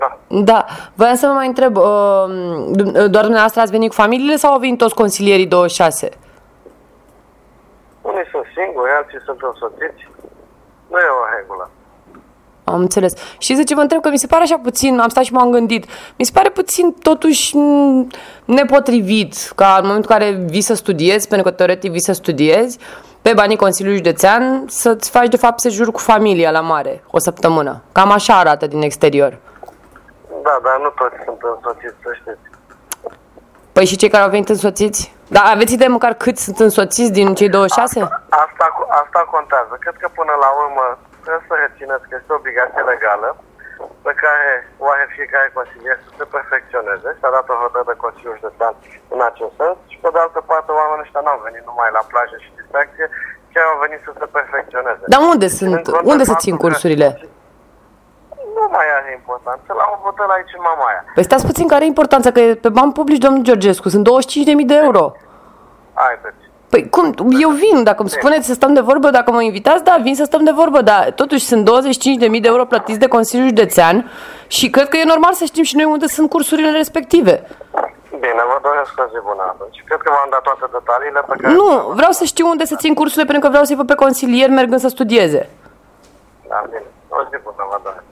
Da, voiam să vă mai întreb, doar dumneavoastră ați venit cu familiile sau au venit toți consilierii 26? Unii sunt singuri, alții sunt însoțiți. Nu e o regulă. Am înțeles. Și ce vă întreb, că mi se pare așa puțin, am stat și m-am gândit, mi se pare puțin totuși nepotrivit ca în momentul în care vii să studiezi, pentru că teoretic vii să studiezi, pe banii Consiliului Județean, să-ți faci de fapt sejur cu familia la mare, o săptămână. Cam așa arată din exterior. Da, dar nu toți sunt însoțiți, să știți. Păi și cei care au venit însoțiți? Da, aveți idee măcar câți sunt însoțiți din cei 26? Asta contează. Cred că până la urmă trebuie să rețineți că este o obligație legală pe care o are fiecare consilier să se perfecționeze. S-a dat o hotărâre de Consiliul Județean în acest sens și pe de altă parte oamenii ăștia n-au venit numai la plajă și distracție, chiar au venit să se perfecționeze. Dar unde se țin cursurile? Nu mai are importanță, la un hotel aici în Mamaia. Păi stați puțin, care e importanța? Că e pe bani publici, domnul Georgescu, sunt 25.000 de euro. Haideți. Păi cum? Eu vin, dacă îmi spuneți să stăm de vorbă, dacă mă invitați, da, vin să stăm de vorbă, dar totuși sunt 25.000 de euro plătiți de Consiliul Județean și cred că e normal să știm și noi unde sunt cursurile respective. Bine, vă doresc o zi bună atunci. Cred că v-am dat toate detaliile pe care... Nu, vreau să știu unde să țin cursurile pentru că vreau să-i văd pe consilier mergând să studieze. Da, bine. O zi bună, vă doresc.